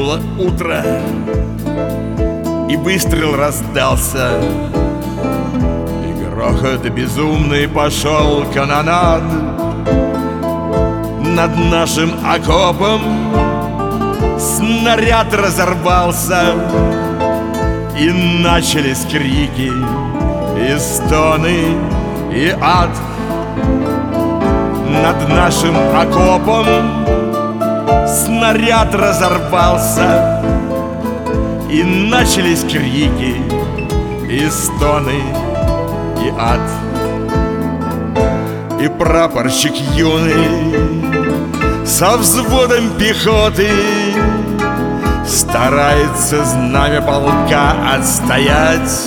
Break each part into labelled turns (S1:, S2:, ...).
S1: Вспыхнуло утро, и выстрел раздался, и грохот безумный пошел канонад. Над нашим окопом снаряд разорвался, и начались крики, и стоны, и ад. Над нашим окопом снаряд разорвался, и начались крики, и стоны, и ад. И прапорщик юный со взводом пехоты старается знамя полка отстоять.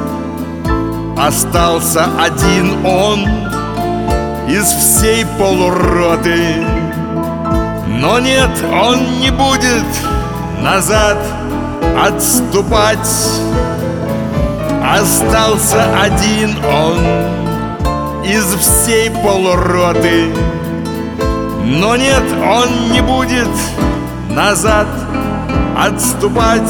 S1: Остался один он из всей полуроты, но нет, он не будет назад отступать. Остался один он из всей полуроты, но нет, он не будет назад отступать.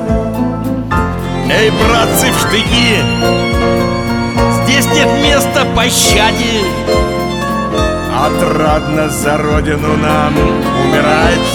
S1: Эй, братцы, в штыки! Здесь нет места пощаде. Отрадно за родину нам умирать.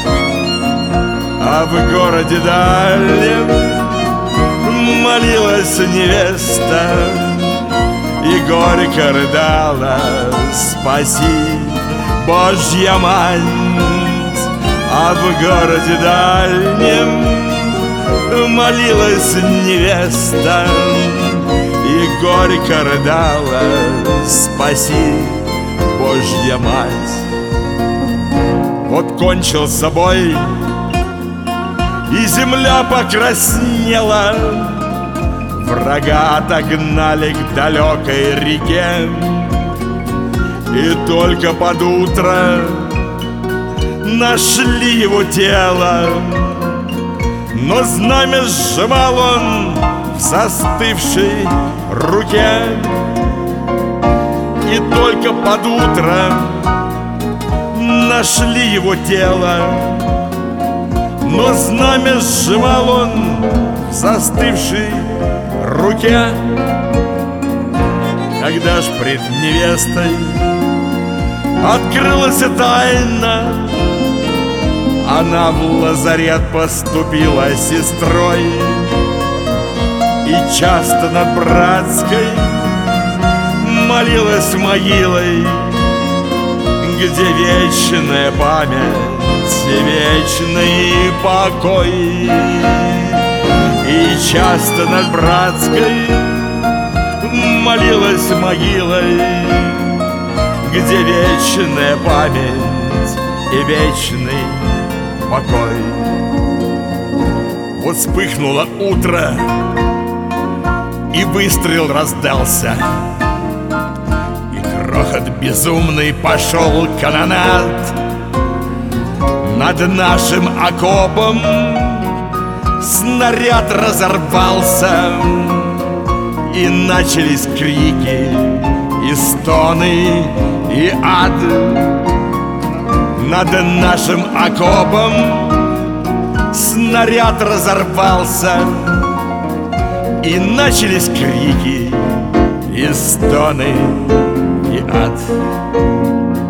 S1: А в городе дальнем молилась невеста и горько рыдала: спаси, Божья мать. А в городе дальнем молилась невеста и горько рыдала: спаси, Божья мать. Вот кончился бой, и земля покраснела. Врага отогнали к далекой реке, и только под утро нашли его тело. Но знамя сжимал он в застывшей руке, и только под утро нашли его тело. Но знамя сжимал он в застывшей руке. Когда ж пред невестой открылась тайна, она в лазарет поступила сестрой, и часто над братской молилась могилой, где вечная память и вечный покой. И часто над братской молилась могилой, где вечная память и вечный покой. Вот вспыхнуло утро, и выстрел раздался, и грохот безумный пошел канонад. Над нашим окопом снаряд разорвался, и начались крики, и стоны, и ад. Над нашим окопом снаряд разорвался, и начались крики, и стоны, и ад.